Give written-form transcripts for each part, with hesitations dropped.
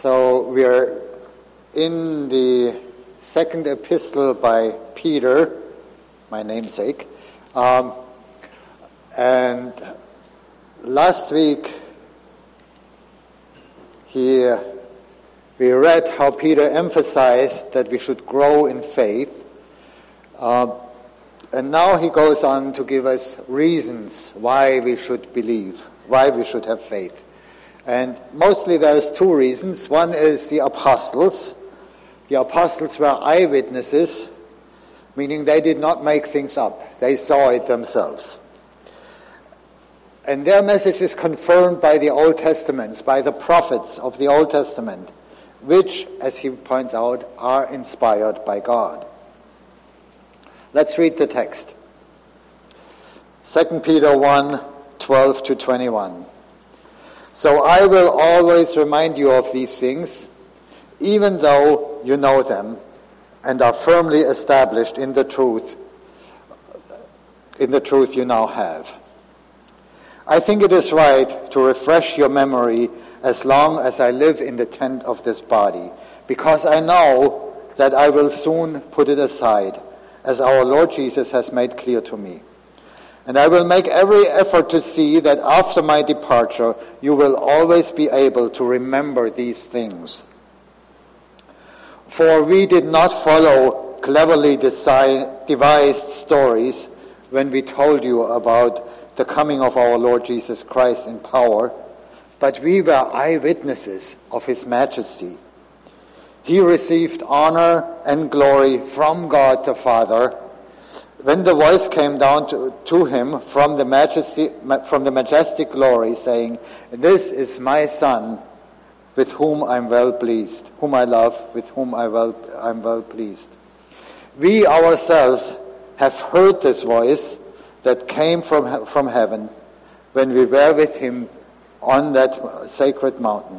So we are in the second epistle by Peter, my namesake. And last week we read how Peter emphasized that we should grow in faith. And now he goes on to give us reasons why we should believe, why we should have faith. And mostly there's two reasons. One is the apostles. The apostles were eyewitnesses, meaning they did not make things up. They saw it themselves. And their message is confirmed by the Old Testaments, by the prophets of the Old Testament, which, as he points out, are inspired by God. Let's read the text. 2 Peter 1:12-21. So I will always remind you of these things, even though you know them and are firmly established in the truth you now have. I think it is right to refresh your memory as long as I live in the tent of this body, because I know that I will soon put it aside, as our Lord Jesus has made clear to me. And I will make every effort to see that after my departure, you will always be able to remember these things. For we did not follow cleverly devised stories when we told you about the coming of our Lord Jesus Christ in power, but we were eyewitnesses of his majesty. He received honor and glory from God the Father when the voice came down to him from the majestic glory, saying, "This is my Son, with whom I'm well pleased, whom I love, with whom I'm well pleased." We ourselves have heard this voice that came from heaven when we were with him on that sacred mountain.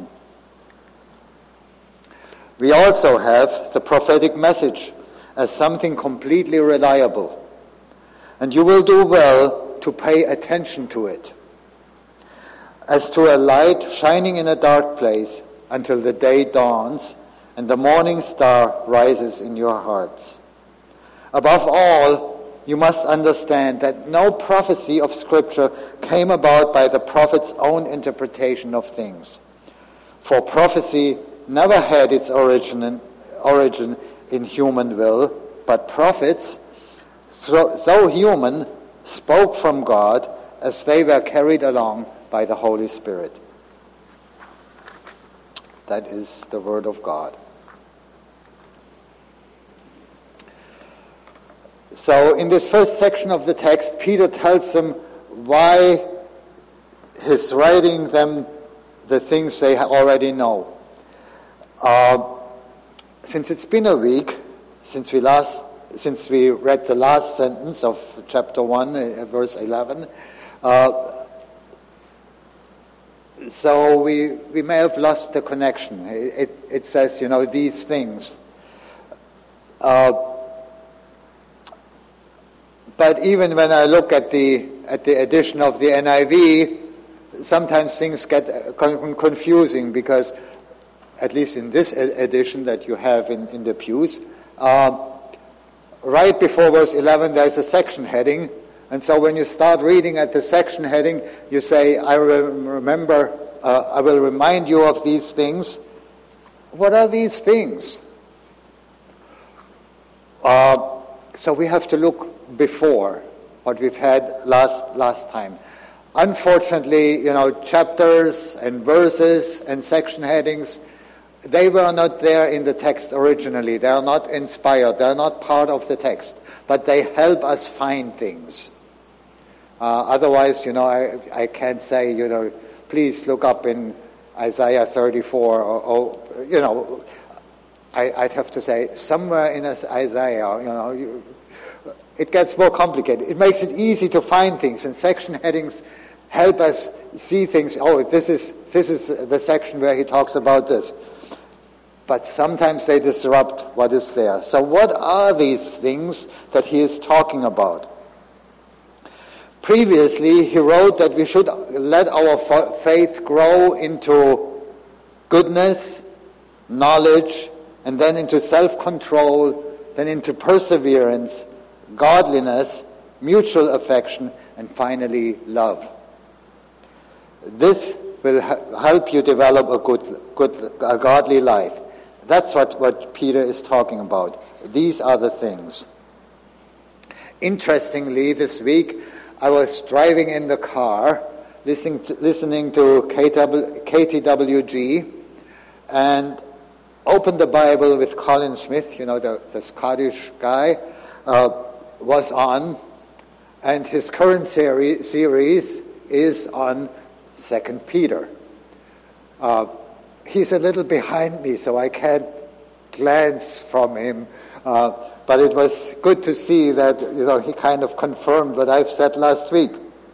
We also have the prophetic message as something completely reliable, and you will do well to pay attention to it, as to a light shining in a dark place until the day dawns and the morning star rises in your hearts. Above all, you must understand that no prophecy of Scripture came about by the prophet's own interpretation of things. For prophecy never had its origin in human will, but prophets, though human, spoke from God as they were carried along by the Holy Spirit. That is the word of God. So in this first section of the text, Peter tells them why he's writing them the things they already know. Since it's been a week since we read the last sentence of chapter 1, verse 11, so we may have lost the connection. It says, these things. But even when I look at the edition of the NIV, sometimes things get confusing, because at least in this edition that you have in the pews, right before verse 11 there's a section heading, and so when you start reading at the section heading, you say, I will remind you of these things. What are these things? So we have to look before what we've had last time. Unfortunately, chapters and verses and section headings, they were not there in the text originally. They are not inspired. They are not part of the text, but they help us find things. Otherwise, I can't say, please look up in Isaiah 34 or I'd have to say somewhere in Isaiah, it gets more complicated. It makes it easy to find things, and section headings help us see things. Oh, this is the section where he talks about this. But sometimes they disrupt what is there. So what are these things that he is talking about? Previously, he wrote that we should let our faith grow into goodness knowledge, and then into self-control, then into perseverance, godliness, mutual affection, and finally love. This will help you develop a godly life. That's what Peter is talking about. These are the things. Interestingly, this week I was driving in the car, listening to KTWG, and opened the Bible with Colin Smith, the Scottish guy, was on, and his current series is on 2 Peter. He's a little behind me, so I can't glance from him, but it was good to see that he kind of confirmed what I've said last week.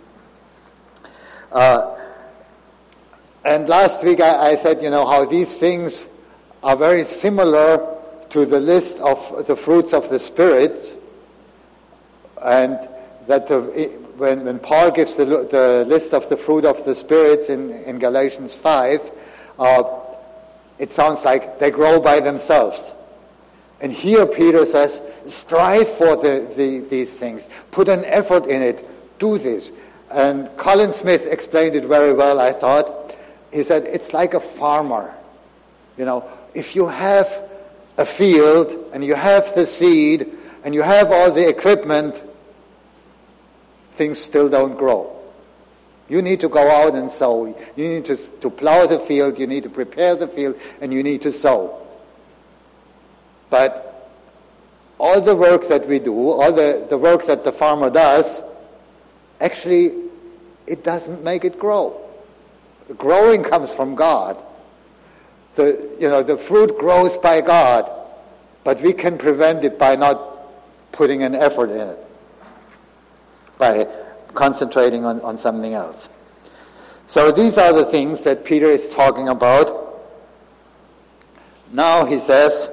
And last week I said, how these things are very similar to the list of the fruits of the Spirit, and that when Paul gives the list of the fruit of the Spirit in Galatians 5, it sounds like they grow by themselves. And here Peter says, strive for these things. Put an effort in it. Do this. And Colin Smith explained it very well, I thought. He said, it's like a farmer. If you have a field and you have the seed and you have all the equipment, things still don't grow. You need to go out and sow. You need to plow the field, you need to prepare the field, and you need to sow. But all the work that we do, all the work that the farmer does, actually, it doesn't make it grow. The growing comes from God. The fruit grows by God, but we can prevent it by not putting an effort in it, by concentrating on something else. So these are the things that Peter is talking about. Now he says,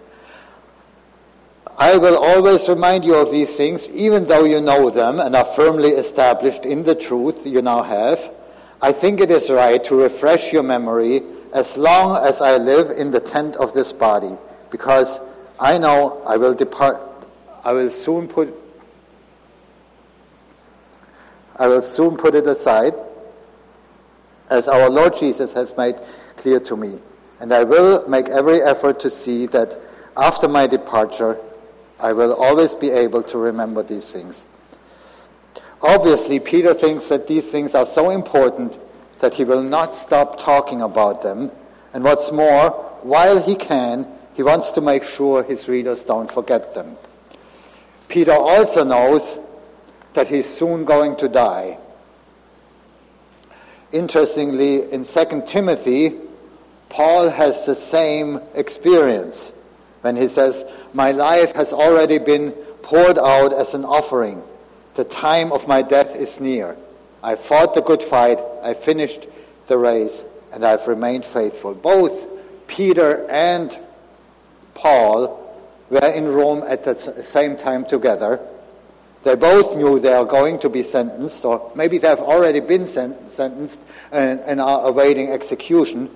I will always remind you of these things, even though you know them and are firmly established in the truth you now have. I think it is right to refresh your memory as long as I live in the tent of this body, because I know I will depart. I will soon put it aside, as our Lord Jesus has made clear to me. And I will make every effort to see that after my departure, I will always be able to remember these things. Obviously, Peter thinks that these things are so important that he will not stop talking about them. And what's more, while he can, he wants to make sure his readers don't forget them. Peter also knows that he's soon going to die. Interestingly, in 2 Timothy, Paul has the same experience when he says, my life has already been poured out as an offering. The time of my death is near. I fought the good fight, I finished the race, and I've remained faithful. Both Peter and Paul were in Rome at the same time together. They both knew they are going to be sentenced, or maybe they have already been sentenced and are awaiting execution.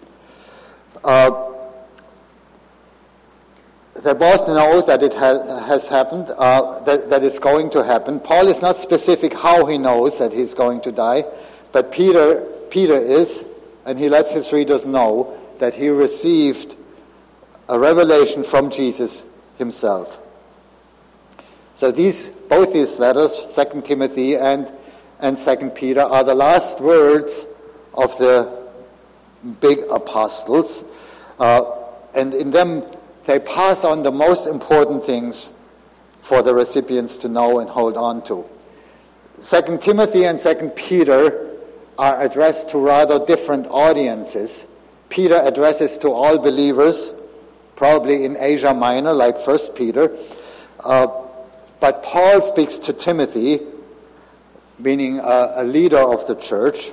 They both know that it has happened, that it's going to happen. Paul is not specific how he knows that he's going to die, but Peter is, and he lets his readers know that he received a revelation from Jesus himself. So both these letters, 2 Timothy and 2 Peter, are the last words of the big apostles, and in them they pass on the most important things for the recipients to know and hold on to. 2 Timothy and 2 Peter are addressed to rather different audiences. Peter addresses to all believers, probably in Asia Minor, like 1 Peter. But Paul speaks to Timothy, meaning a leader of the church.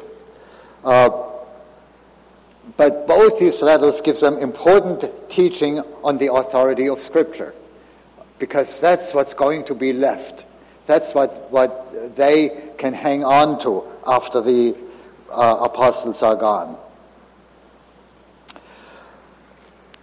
But both these letters give them important teaching on the authority of Scripture, because that's what's going to be left. That's what they can hang on to after the apostles are gone.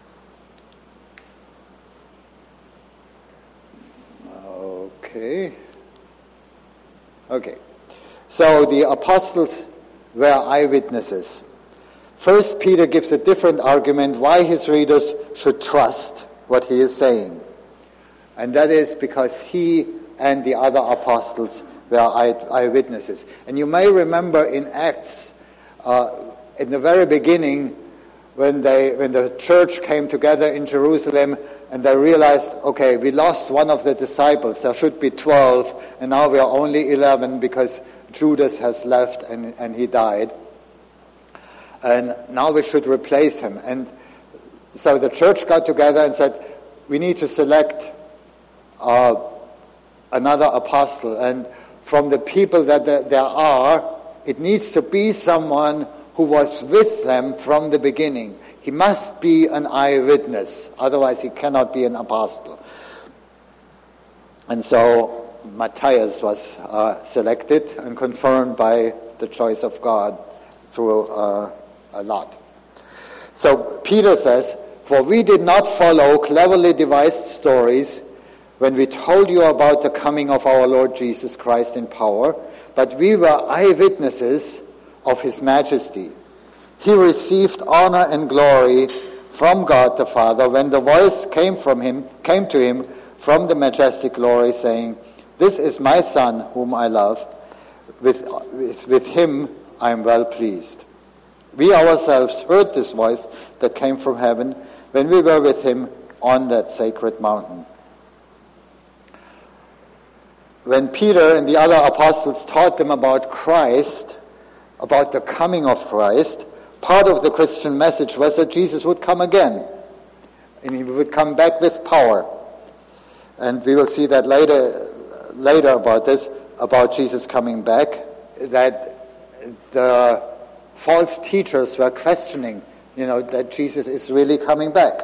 Okay. So the apostles were eyewitnesses. First, Peter gives a different argument why his readers should trust what he is saying. And that is because he and the other apostles were eyewitnesses. And you may remember in Acts, in the very beginning, when the church came together in Jerusalem and they realized, okay, we lost one of the disciples. There should be 12, and now we are only 11 because Judas has left and he died. And now we should replace him. And so the church got together and said, we need to select another apostle. And from the people that there are, it needs to be someone who was with them from the beginning. He must be an eyewitness, otherwise he cannot be an apostle. And so Matthias was selected and confirmed by the choice of God through a lot. So Peter says, "For we did not follow cleverly devised stories when we told you about the coming of our Lord Jesus Christ in power, but we were eyewitnesses of his majesty. He received honor and glory from God the Father when the voice came to him from the majestic glory, saying, 'This is my Son whom I love. With him I am well pleased.' We ourselves heard this voice that came from heaven when we were with him on that sacred mountain." When Peter and the other apostles taught them about Christ, about the coming of Christ, part of the Christian message was that Jesus would come again, and he would come back with power. And we will see that later about this, about Jesus coming back, that the false teachers were questioning, that Jesus is really coming back.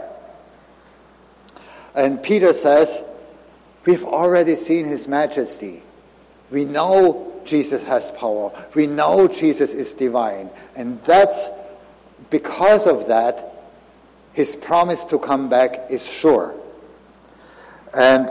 And Peter says, we've already seen his majesty. We know Jesus has power. We know Jesus is divine. And that's because of that, his promise to come back is sure. And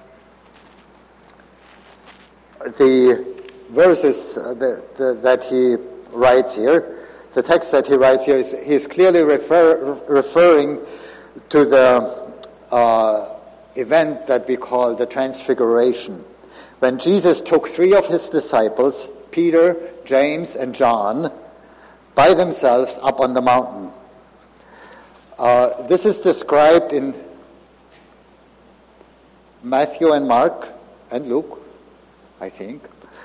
the verses that he writes here, the text that he writes here, he is clearly referring to the event that we call the Transfiguration. When Jesus took 3 of his disciples, Peter, James, and John, by themselves up on the mountain. This is described in Matthew and Mark and Luke, I think.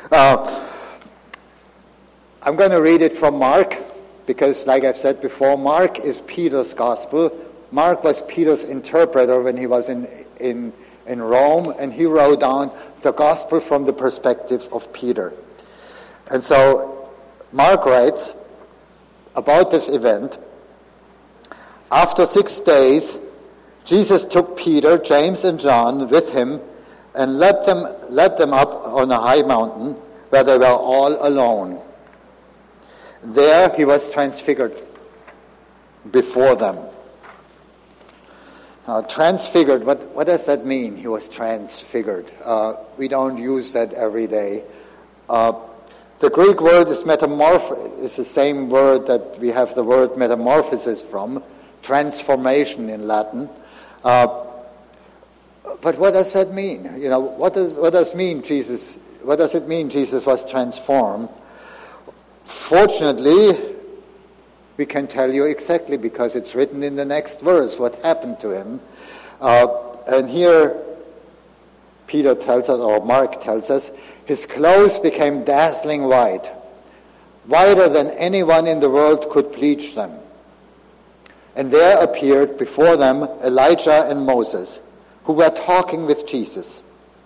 I'm going to read it from Mark, because like I've said before, Mark is Peter's gospel. Mark was Peter's interpreter when he was in Rome, and he wrote down the gospel from the perspective of Peter. And so Mark writes about this event, "After 6 days, Jesus took Peter, James, and John with him and led them up on a high mountain where they were all alone. There he was transfigured before them." Transfigured, what does that mean? He was transfigured. We don't use that every day. The Greek word is is the same word that we have the word metamorphosis from, transformation in Latin. But what does that mean? What does it mean Jesus was transformed? Fortunately, we can tell you exactly, because it's written in the next verse what happened to him. And here Peter tells us, or Mark tells us, his clothes became dazzling white, whiter than anyone in the world could bleach them. And there appeared before them Elijah and Moses, who were talking with Jesus.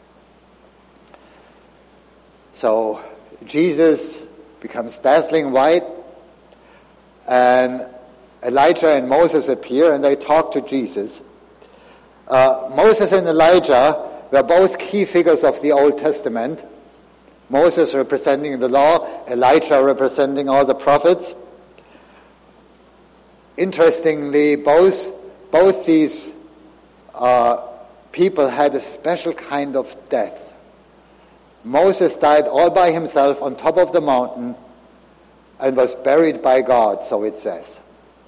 So Jesus becomes dazzling white, and Elijah and Moses appear, and they talk to Jesus. Moses and Elijah were both key figures of the Old Testament. Moses representing the law, Elijah representing all the prophets. Interestingly, both these people had a special kind of death. Moses died all by himself on top of the mountain and was buried by God, so it says.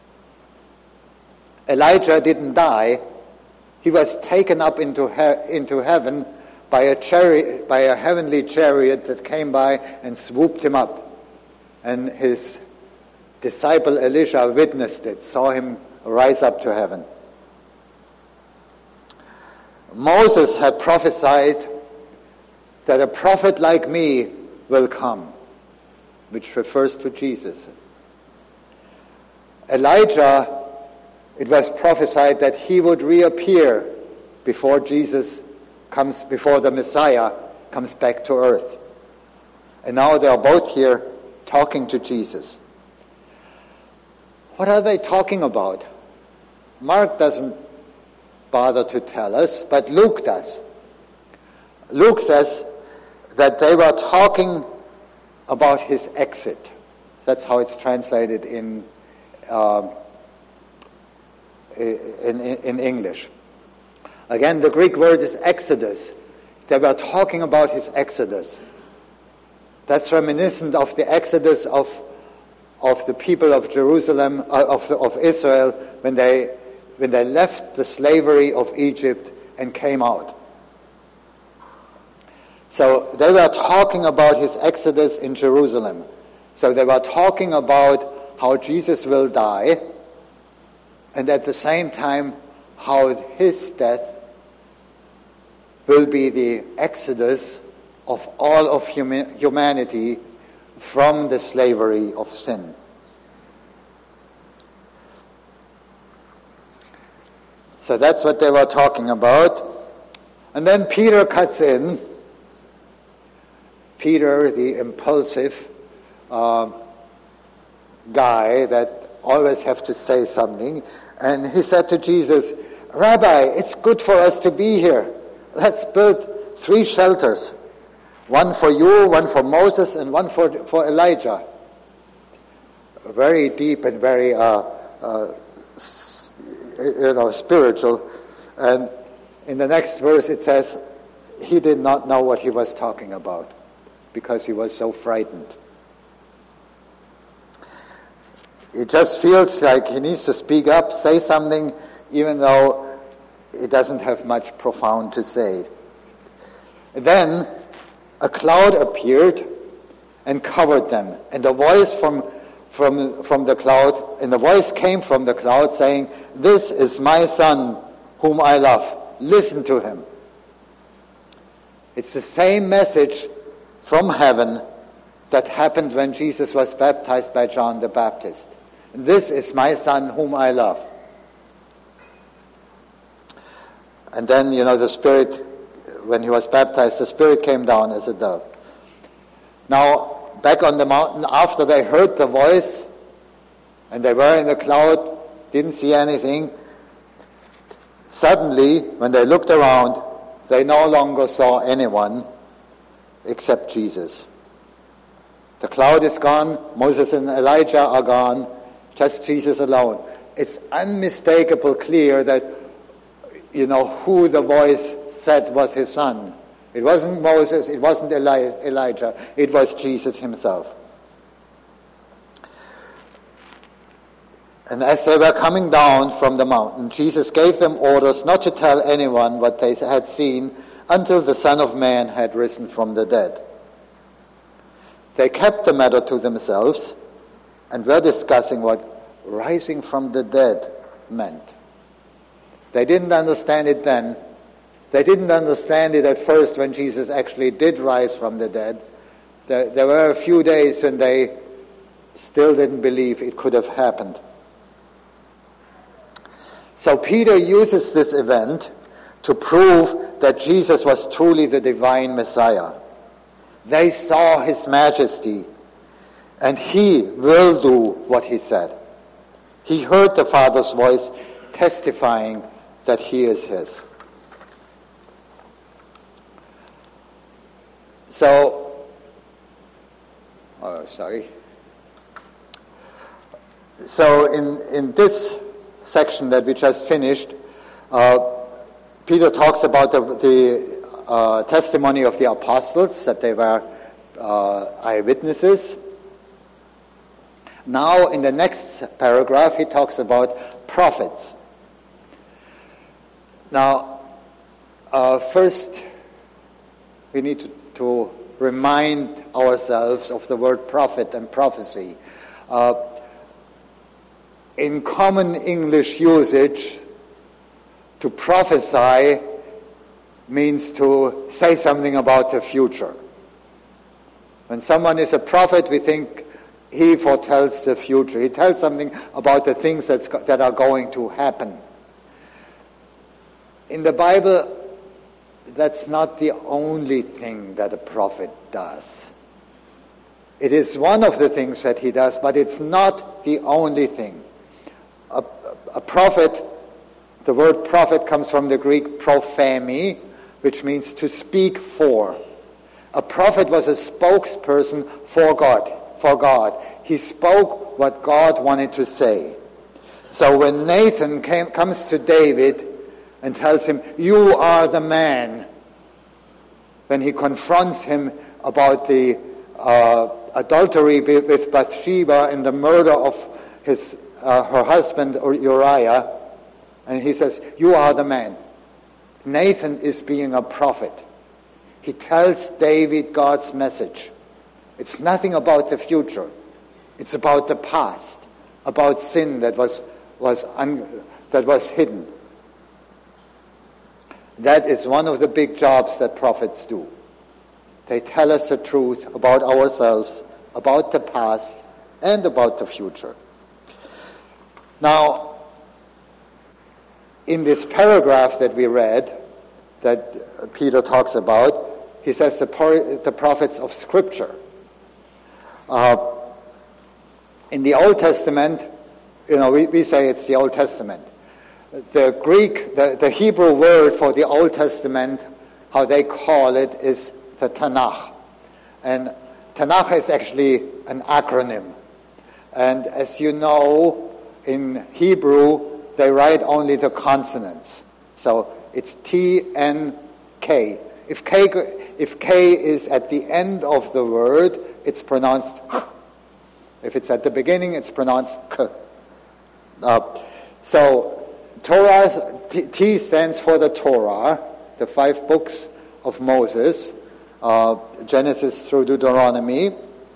Elijah didn't die. He was taken up into heaven by a heavenly chariot that came by and swooped him up. And his disciple Elisha witnessed it, saw him rise up to heaven. Moses had prophesied that a prophet like me will come, which refers to Jesus. Elijah, it was prophesied that he would reappear before the Messiah comes back to earth. And now they are both here talking to Jesus. What are they talking about? Mark doesn't bother to tell us, but Luke does. Luke says that they were talking about his exit. That's how it's translated in English. Again, the Greek word is exodus. They were talking about his exodus. That's reminiscent of the exodus of the people of Jerusalem, of Israel, when they left the slavery of Egypt and came out. So they were talking about his exodus in Jerusalem. So they were talking about how Jesus will die, and at the same time how his death will be the exodus of all of humanity from the slavery of sin. So that's what they were talking about. And then Peter cuts in. Peter, the impulsive guy that always have to say something. And he said to Jesus, "Rabbi, it's good for us to be here. Let's build 3 shelters. One for you, one for Moses, and one for Elijah." Very deep and very spiritual. And in the next verse it says, he did not know what he was talking about because he was so frightened. It just feels like he needs to speak up, say something, even though he doesn't have much profound to say. Then a cloud appeared and covered them, and the voice from the cloud, and the voice came from the cloud saying, "This is my son whom I love. Listen to him." It's the same message from heaven that happened when Jesus was baptized by John the Baptist. "This is my son whom I love." And then, the Spirit, when he was baptized, the Spirit came down as a dove. Now, back on the mountain, after they heard the voice, and they were in the cloud, didn't see anything, suddenly, when they looked around, they no longer saw anyone except Jesus. The cloud is gone, Moses and Elijah are gone, just Jesus alone. It's unmistakable clear that, who the voice said was his son. It wasn't Moses, it wasn't Elijah, it was Jesus himself. And as they were coming down from the mountain, Jesus gave them orders not to tell anyone what they had seen until the Son of Man had risen from the dead. They kept the matter to themselves and were discussing what rising from the dead meant. They didn't understand it then. They didn't understand it at first when Jesus actually did rise from the dead. There were a few days when they still didn't believe it could have happened. So Peter uses this event to prove that Jesus was truly the divine Messiah. They saw his majesty, and he will do what he said. He heard the Father's voice testifying that he is his. So, So in this section that we just finished, Peter talks about the testimony of the apostles, that they were eyewitnesses. Now, in the next paragraph, he talks about prophets. Now, first, we need to remind ourselves of the word prophet and prophecy. In common English usage, to prophesy means to say something about the future. When someone is a prophet, we think he foretells the future. He tells something about the things that are going to happen. In the Bible, that's not the only thing that a prophet does. It is one of the things that he does, but it's not the only thing. A prophet, the word prophet comes from the Greek prophemi, which means to speak for. A prophet was a spokesperson for God. He spoke what God wanted to say. So when Nathan comes to David and tells him, "You are the man," when he confronts him about the adultery with Bathsheba and the murder of her husband Uriah, and he says, "You are the man." Nathan is being a prophet. He tells David God's message. It's nothing about the future. It's about the past, about sin that was hidden. That is one of the big jobs that prophets do. They tell us the truth about ourselves, about the past, and about the future. Now, in this paragraph that we read, that Peter talks about, he says the prophets of Scripture. In the Old Testament, we say it's the Old Testament. The Greek, the Hebrew word for the Old Testament, how they call it, is the Tanakh. And Tanakh is actually an acronym. And as you know, in Hebrew, they write only the consonants. So it's T-N-K. If K is at the end of the word, it's pronounced K. If it's at the beginning, it's pronounced K. So Torah, T stands for the Torah, the 5 books of Moses, Genesis through Deuteronomy.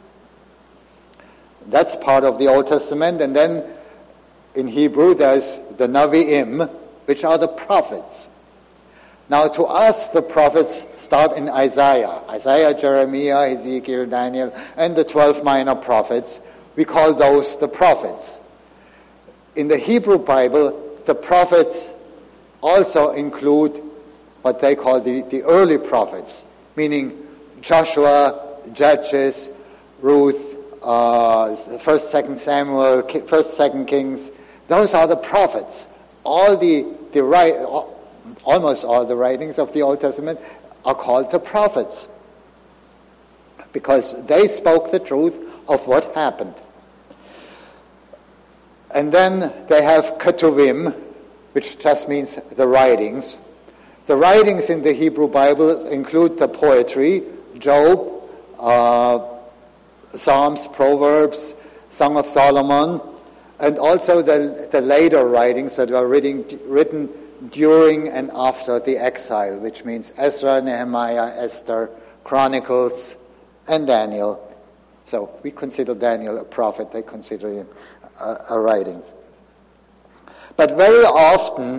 That's part of the Old Testament. And then in Hebrew, there's the Navi'im, which are the prophets. Now, to us, the prophets start in Isaiah, Jeremiah, Ezekiel, Daniel, and the 12 minor prophets. We call those the prophets. In the Hebrew Bible, the prophets also include what they call the early prophets, meaning Joshua, Judges, Ruth, 1st, 2nd Samuel, 1st, 2nd Kings. Those are the prophets. Almost all the writings of the Old Testament are called the prophets because they spoke the truth of what happened. And then they have Ketuvim, which just means the writings. The writings in the Hebrew Bible include the poetry, Job, Psalms, Proverbs, Song of Solomon, and also the later writings that were written during and after the exile, which means Ezra, Nehemiah, Esther, Chronicles, and Daniel. So we consider Daniel a prophet, they consider him a writing. But very often,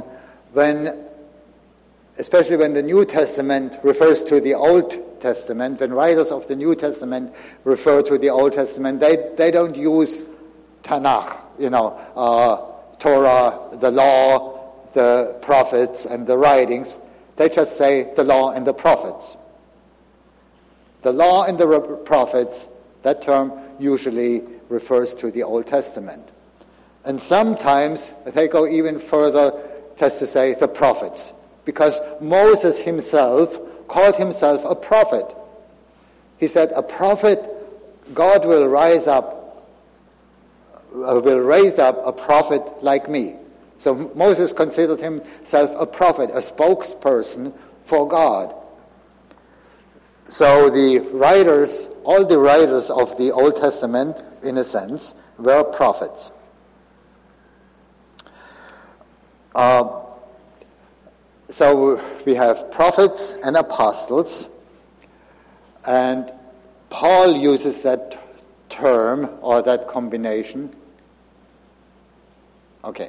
especially when the New Testament refers to the Old Testament, when writers of the New Testament refer to the Old Testament, they don't use Tanakh, Torah, the law, the prophets, and the writings. They just say the law and the prophets. The law and the prophets, that term usually refers to the Old Testament. And sometimes they go even further just to say the prophets, because Moses himself called himself a prophet. He said, a prophet, God will raise up a prophet like me. So Moses considered himself a prophet, a spokesperson for God. So the writers, all the writers of the Old Testament, in a sense, were prophets. So we have prophets and apostles, and Paul uses that term or that combination. Okay.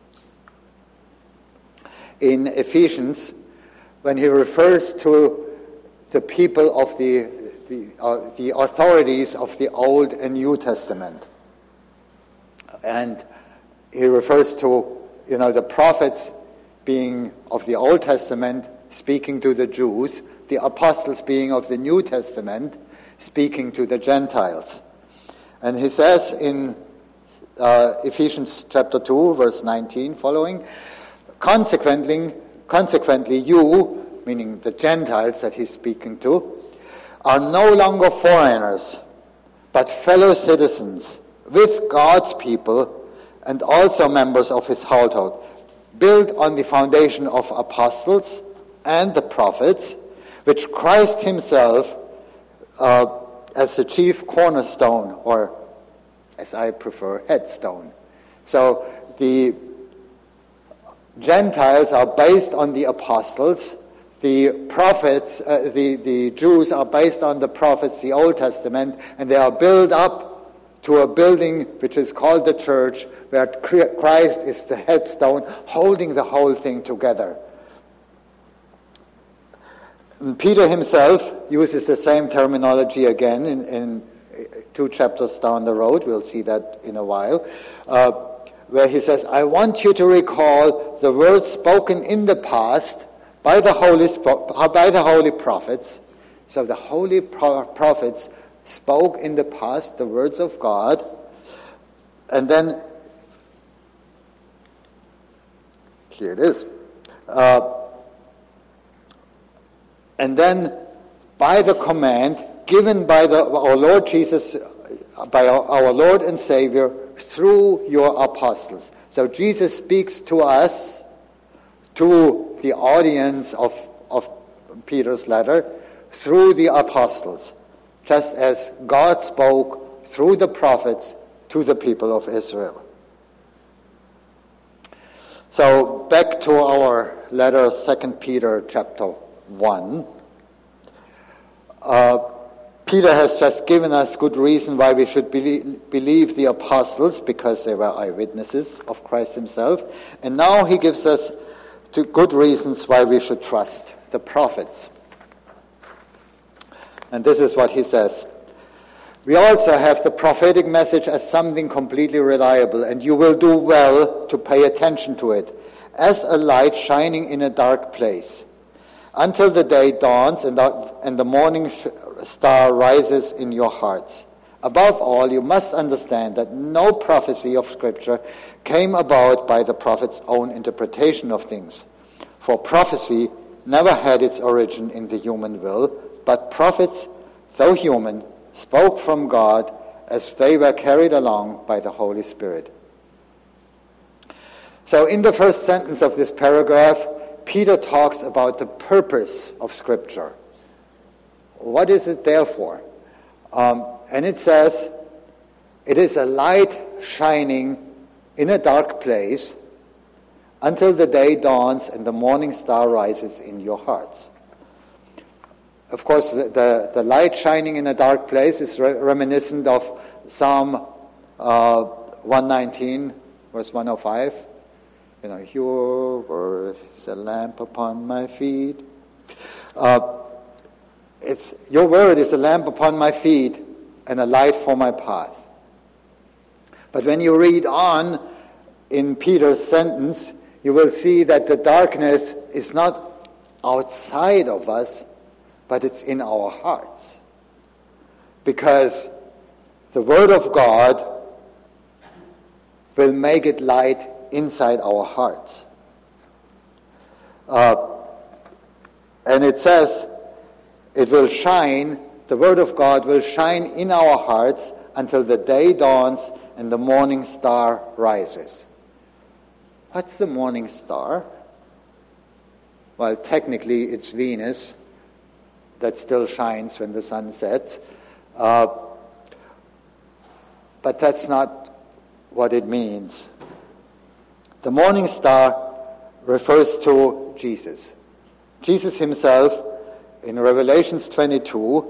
In Ephesians, when he refers to the people of the authorities of the Old and New Testament, and he refers to, the prophets being of the Old Testament, speaking to the Jews, the apostles being of the New Testament, speaking to the Gentiles. And he says in Ephesians chapter 2, verse 19 following, Consequently, you, meaning the Gentiles that he's speaking to, are no longer foreigners, but fellow citizens with God's people and also members of his household, built on the foundation of apostles and the prophets, which Christ himself, as the chief cornerstone, or as I prefer, headstone. So the Gentiles are based on the apostles, the prophets, the Jews are based on the prophets, the Old Testament, and they are built up to a building which is called the church, where Christ is the headstone, holding the whole thing together. And Peter himself uses the same terminology again in 2 chapters down the road. We'll see that in a while, where he says, I want you to recall the words spoken in the past by the holy prophets. So the holy prophets spoke in the past the words of God, and then here it is. And then by the command given by our Lord Jesus, by our Lord and Savior, through your apostles. So Jesus speaks to us, to the audience of Peter's letter, through the apostles, just as God spoke through the prophets to the people of Israel. So back to our letter, 2 Peter chapter 1. Peter has just given us good reason why we should believe the apostles, because they were eyewitnesses of Christ himself. And now he gives us good reasons why we should trust the prophets. And this is what he says. We also have the prophetic message as something completely reliable, and you will do well to pay attention to it, as a light shining in a dark place, until the day dawns and the morning star rises in your hearts. Above all, you must understand that no prophecy of Scripture came about by the prophet's own interpretation of things. For prophecy never had its origin in the human will, but prophets, though human, spoke from God as they were carried along by the Holy Spirit. So in the first sentence of this paragraph, Peter talks about the purpose of Scripture. What is it there for? And it says, it is a light shining in a dark place until the day dawns and the morning star rises in your hearts. Of course, the light shining in a dark place is reminiscent of Psalm 119, verse 105. Your word is a lamp upon my feet. Your word is a lamp upon my feet and a light for my path. But when you read on in Peter's sentence, you will see that the darkness is not outside of us, but it's in our hearts. Because the Word of God will make it light inside our hearts. And it says, it will shine, the Word of God will shine in our hearts until the day dawns and the morning star rises. What's the morning star? Well, technically it's Venus, that still shines when the sun sets. But that's not what it means. The morning star refers to Jesus. Jesus himself, in Revelations 22,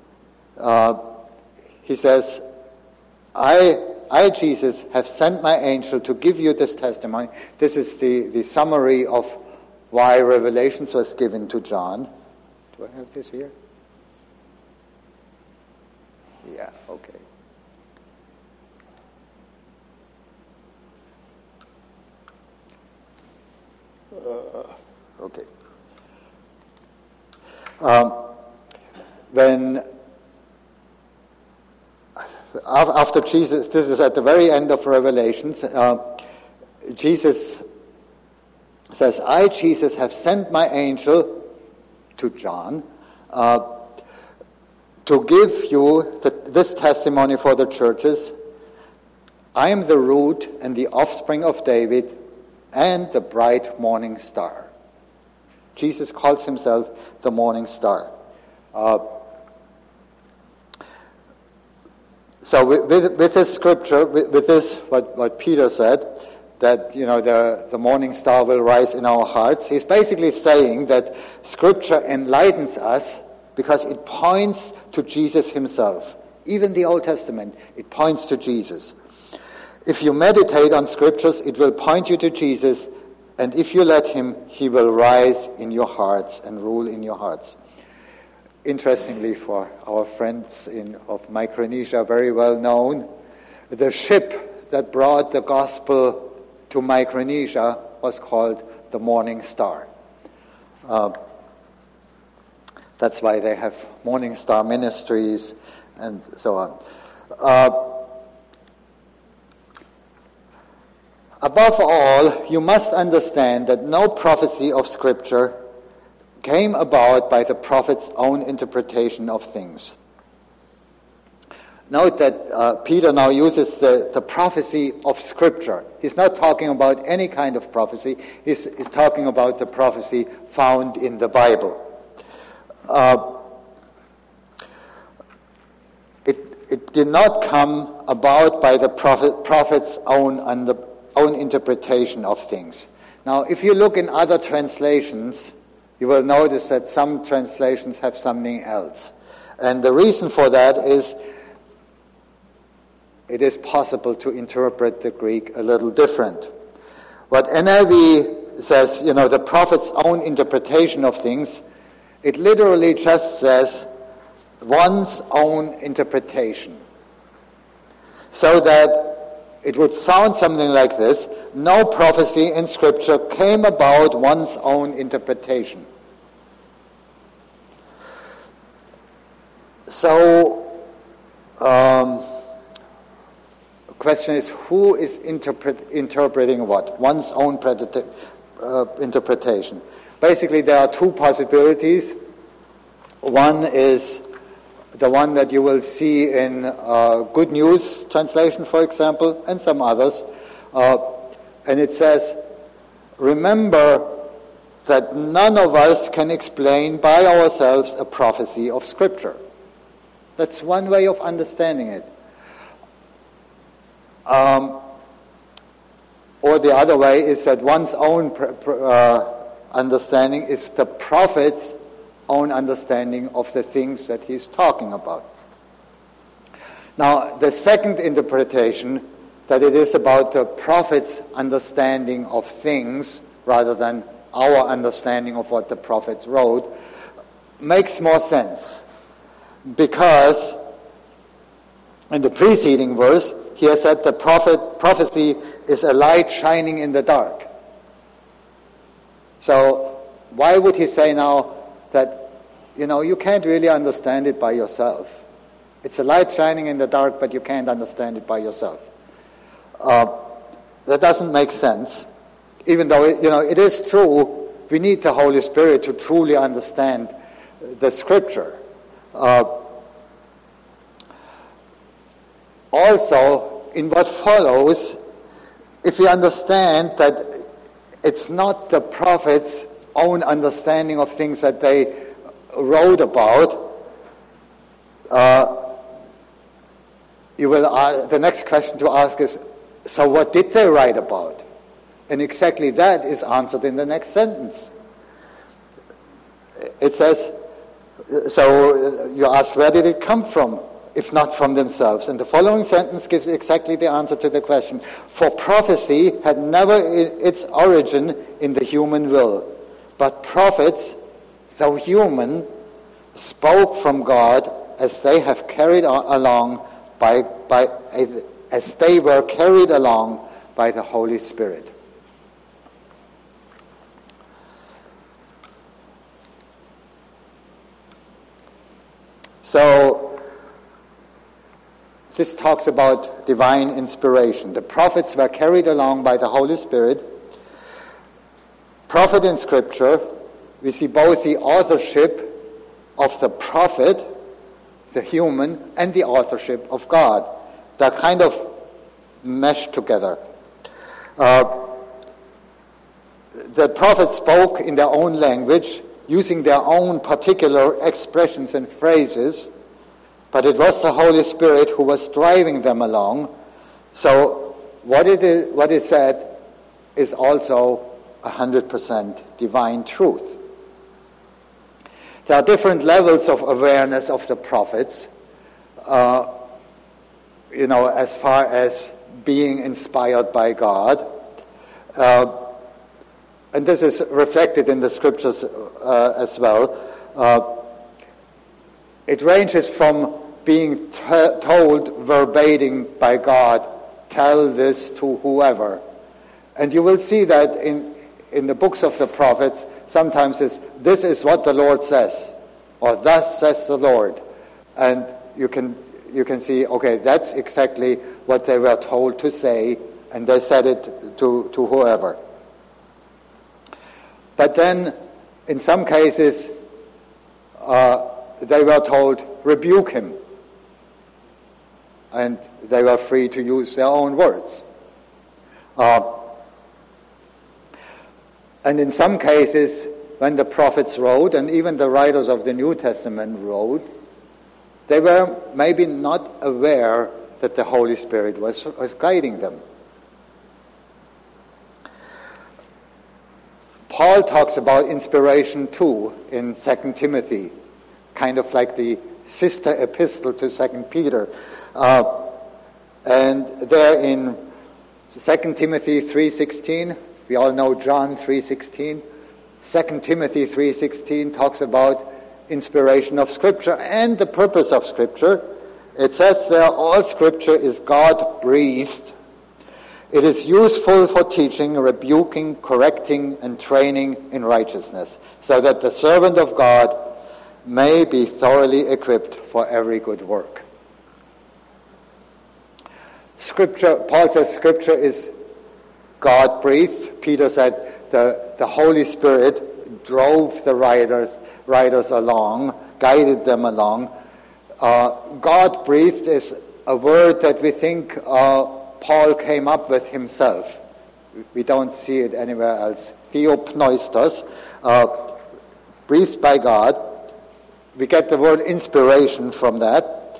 he says, I, Jesus, have sent my angel to give you this testimony. This is the summary of why Revelations was given to John. Do I have this here? Yeah, okay. Okay. When after Jesus, this is at the very end of Revelations, Jesus says, I, Jesus, have sent my angel to John to give you this testimony for the churches. I am the root and the offspring of David and the bright morning star. Jesus calls himself the morning star. So with this scripture, with this, what Peter said, that the morning star will rise in our hearts, he's basically saying that Scripture enlightens us because it points to Jesus himself. Even the Old Testament, it points to Jesus. If you meditate on Scriptures, it will point you to Jesus, and if you let him, he will rise in your hearts and rule in your hearts. Interestingly, for our friends of Micronesia, very well known, the ship that brought the gospel to Micronesia was called the Morning Star. That's why they have Morning Star Ministries and so on. Above all, you must understand that no prophecy of Scripture came about by the prophet's own interpretation of things. Note that Peter now uses the prophecy of Scripture. He's not talking about any kind of prophecy. He's talking about the prophecy found in the Bible. It did not come about by the prophet's own interpretation of things. Now, if you look in other translations, you will notice that some translations have something else. And the reason for that is it is possible to interpret the Greek a little different. What NIV says, the prophet's own interpretation of things, it literally just says one's own interpretation. So that it would sound something like this: no prophecy in Scripture came about one's own interpretation. So, the question is, who is interpreting what? One's own interpretation. Basically, there are two possibilities. One is the one that you will see in Good News translation, for example, and some others. And it says, remember that none of us can explain by ourselves a prophecy of Scripture. That's one way of understanding it. Or the other way is that one's own understanding is the prophet's own understanding of the things that he's talking about. Now, the second interpretation, that it is about the prophet's understanding of things rather than our understanding of what the prophet wrote, makes more sense. Because in the preceding verse, he has said the prophecy is a light shining in the dark. So why would he say now that, you can't really understand it by yourself? It's a light shining in the dark, but you can't understand it by yourself. That doesn't make sense. Even though, it is true, we need the Holy Spirit to truly understand the Scripture. Also, in what follows, if we understand that it's not the prophet's own understanding of things that they wrote about, the next question to ask is, so what did they write about? And exactly that is answered in the next sentence. It says, so you ask, where did it come from, if not from themselves? And the following sentence gives exactly the answer to the question. For prophecy had never its origin in the human will, but prophets, though human, spoke from God as they have carried along as they were carried along by the Holy Spirit. So, this talks about divine inspiration. The prophets were carried along by the Holy Spirit. Prophet in Scripture, we see both the authorship of the prophet, the human, and the authorship of God. They're kind of meshed together. The prophets spoke in their own language, using their own particular expressions and phrases, but it was the Holy Spirit who was driving them along. So what is said is also 100% divine truth. There are different levels of awareness of the prophets, as far as being inspired by God. And this is reflected in the scriptures as well. It ranges from being told verbatim by God, tell this to whoever. And you will see that in the books of the prophets, sometimes this is what the Lord says, or thus says the Lord. And you can see, okay, that's exactly what they were told to say, and they said it to whoever. But then, in some cases, they were told, rebuke him. And they were free to use their own words. And in some cases, when the prophets wrote, and even the writers of the New Testament wrote, they were maybe not aware that the Holy Spirit was guiding them. Paul talks about inspiration too in 2 Timothy, kind of like the sister epistle to 2 Peter. And there in 2 Timothy 3:16, we all know John 3:16. 2 Timothy 3:16 talks about inspiration of Scripture and the purpose of Scripture. It says there, all Scripture is God-breathed. It is useful for teaching, rebuking, correcting, and training in righteousness, so that the servant of God may be thoroughly equipped for every good work. Scripture, Paul says Scripture is God-breathed. Peter said the Holy Spirit drove the writers along, guided them along. God-breathed is a word that we think Paul came up with himself. We don't see it anywhere else. Theopneustos, breathed by God. We get the word inspiration from that.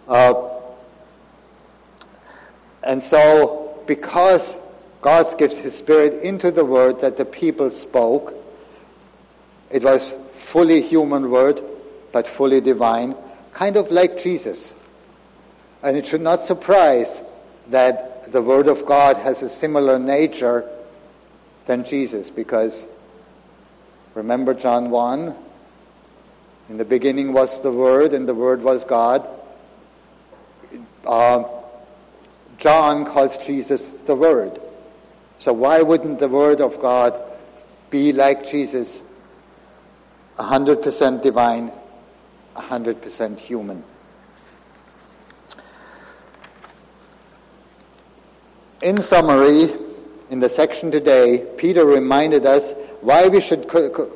And so, because God gives His Spirit into the word that the people spoke, it was fully human word, but fully divine, kind of like Jesus. And it should not surprise that the Word of God has a similar nature than Jesus, because remember John 1, in the beginning was the Word, and the Word was God. John calls Jesus the Word. So why wouldn't the Word of God be like Jesus, 100% divine, 100% human? In summary, in the section today, Peter reminded us why we should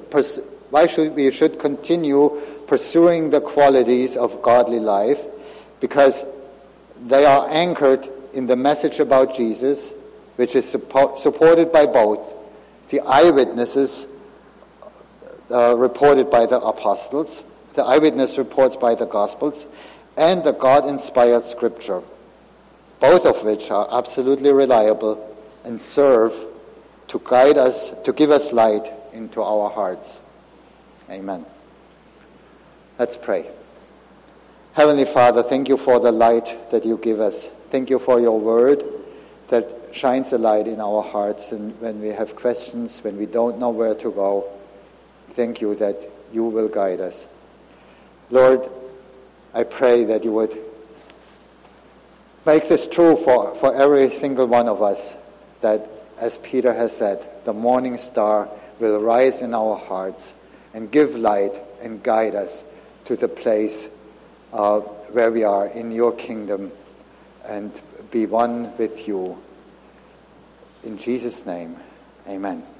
continue pursuing the qualities of godly life, because they are anchored in the message about Jesus, which is supported by both the eyewitnesses reported by the apostles, the eyewitness reports by the Gospels, and the God-inspired Scripture, both of which are absolutely reliable and serve to guide us, to give us light into our hearts. Amen. Let's pray. Heavenly Father, thank you for the light that you give us. Thank you for your word that shines a light in our hearts, and when we have questions, when we don't know where to go, thank you that you will guide us. Lord, I pray that you would make this true for every single one of us, that, as Peter has said, the morning star will rise in our hearts and give light and guide us to the place where we are in your kingdom and be one with you. In Jesus' name, amen.